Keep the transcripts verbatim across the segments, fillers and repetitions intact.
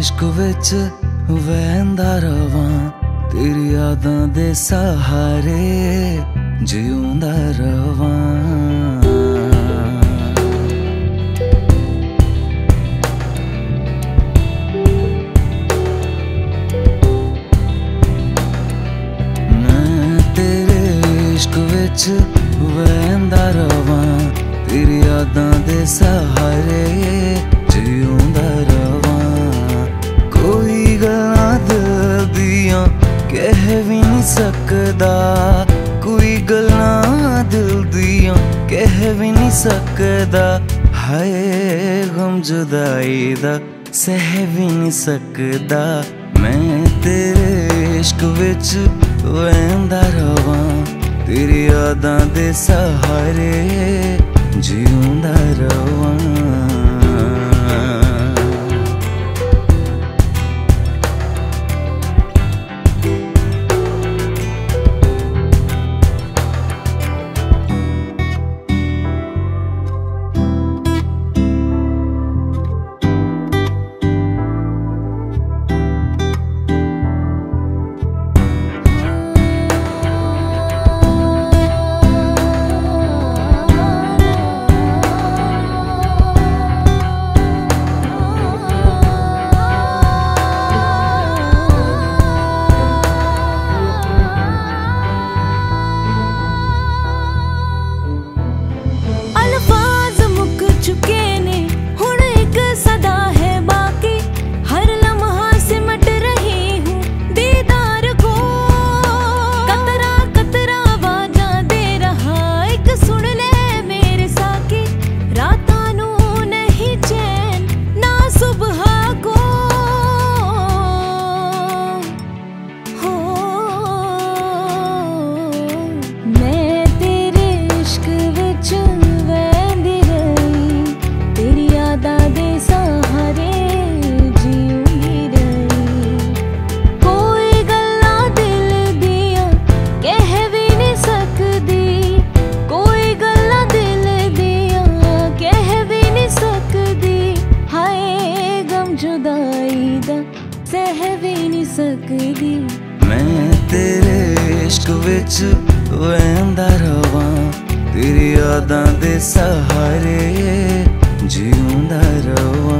इश्क विच वहंदा रवां, तेरी यादां दे सहारे जिउंदा रवां। वहंदा रवां, तेरी यादां दे सहारे जिउंदा रवां। कोई गल्लां दिल दियां कह भी नहीं सकदा, कोई गल्लां दिल दियां कह भी नहीं सकदा। हाय गम जुदाई दा सह भी नहीं सकदा। मैं तेरे इश्क विच वहंदा रवां, तेरी यादां दे सहारे जिउंदा रवां। सह भी नहीं सकदी। मैं तेरे इश्क विच वहंदा रवां, तेरी यादां दे सहारे जिउंदा रवां।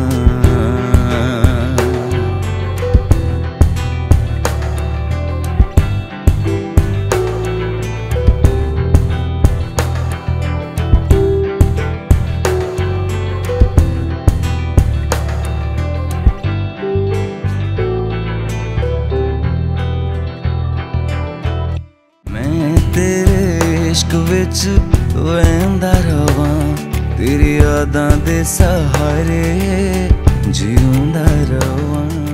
इश्क विच वहंदा रवां, तेरी यादां दे सहारे जिउंदा रवां।